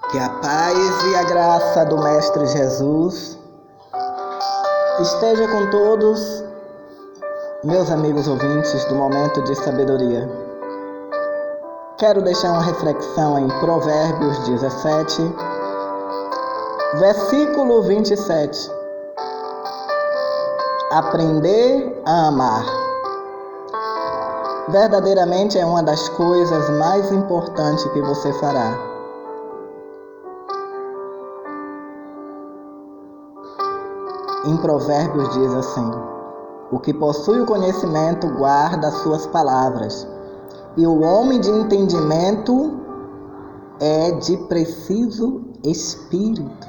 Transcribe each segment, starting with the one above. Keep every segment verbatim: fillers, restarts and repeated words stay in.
Que a paz e a graça do Mestre Jesus esteja com todos, meus amigos ouvintes do Momento de Sabedoria. Quero deixar uma reflexão em Provérbios dezessete, versículo vinte e sete. Aprender a amar. Verdadeiramente é uma das coisas mais importantes que você fará. Em Provérbios diz assim: o que possui o conhecimento guarda as suas palavras, e o homem de entendimento é de preciso espírito.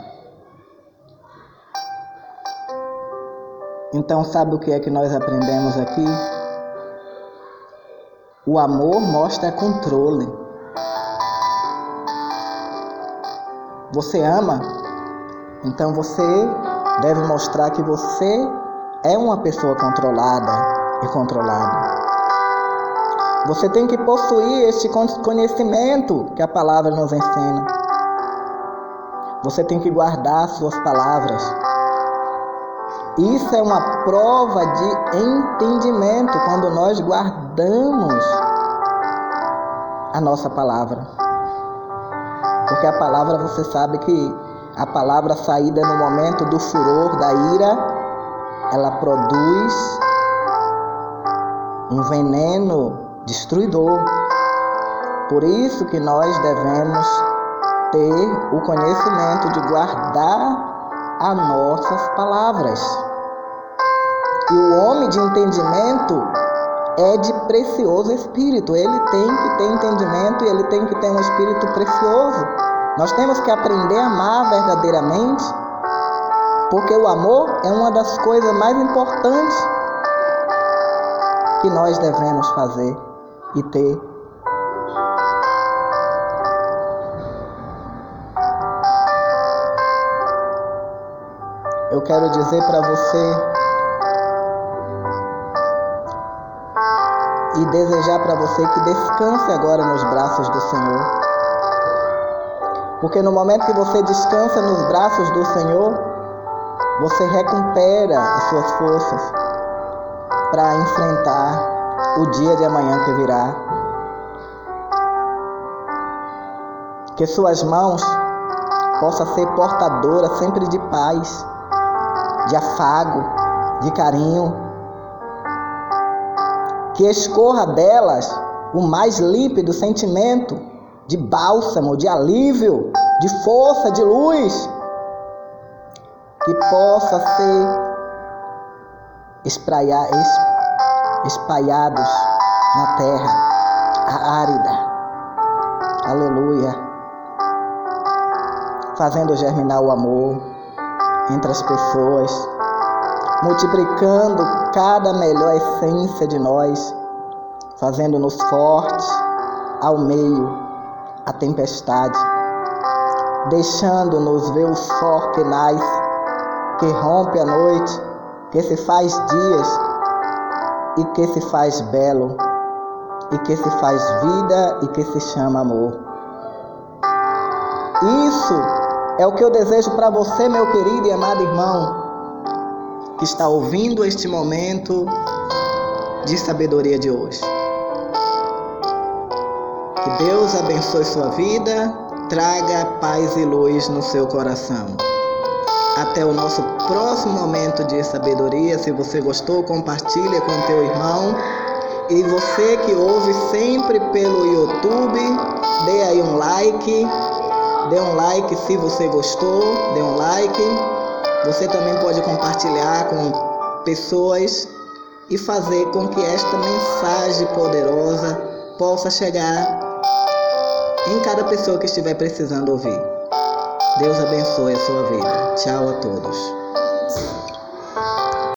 Então, sabe o que é que nós aprendemos aqui? O amor mostra controle. Você ama? Então você deve mostrar que você é uma pessoa controlada e controlado. Você tem que possuir este conhecimento que a palavra nos ensina. Você tem que guardar suas palavras. Isso é uma prova de entendimento, quando nós guardamos a nossa palavra. Porque a palavra, você sabe que a palavra saída no momento do furor, da ira, ela produz um veneno destruidor. Por isso que nós devemos ter o conhecimento de guardar as nossas palavras. E o homem de entendimento é de precioso espírito. Ele tem que ter entendimento e ele tem que ter um espírito precioso. Nós temos que aprender a amar verdadeiramente, porque o amor é uma das coisas mais importantes que nós devemos fazer e ter. Eu quero dizer para você e desejar para você que descanse agora nos braços do Senhor. Porque no momento que você descansa nos braços do Senhor, você recupera as suas forças para enfrentar o dia de amanhã que virá. Que suas mãos possam ser portadoras sempre de paz, de afago, de carinho. Que escorra delas o mais límpido sentimento de bálsamo, de alívio, de força, de luz, que possa ser espraiar, es, espalhados na terra árida, aleluia, fazendo germinar o amor entre as pessoas, multiplicando cada melhor essência de nós, fazendo-nos fortes ao meio a tempestade, deixando-nos ver o sol que nasce, que rompe a noite, que se faz dias e que se faz belo, e que se faz vida e que se chama amor. Isso é o que eu desejo para você, meu querido e amado irmão, que está ouvindo este momento de sabedoria de hoje. Que Deus abençoe sua vida, traga paz e luz no seu coração. Até o nosso próximo momento de sabedoria. Se você gostou, compartilha com teu irmão. E você que ouve sempre pelo YouTube, dê aí um like. Dê um like se você gostou, dê um like. Você também pode compartilhar com pessoas e fazer com que esta mensagem poderosa possa chegar em cada pessoa que estiver precisando ouvir. Deus abençoe a sua vida. Tchau a todos.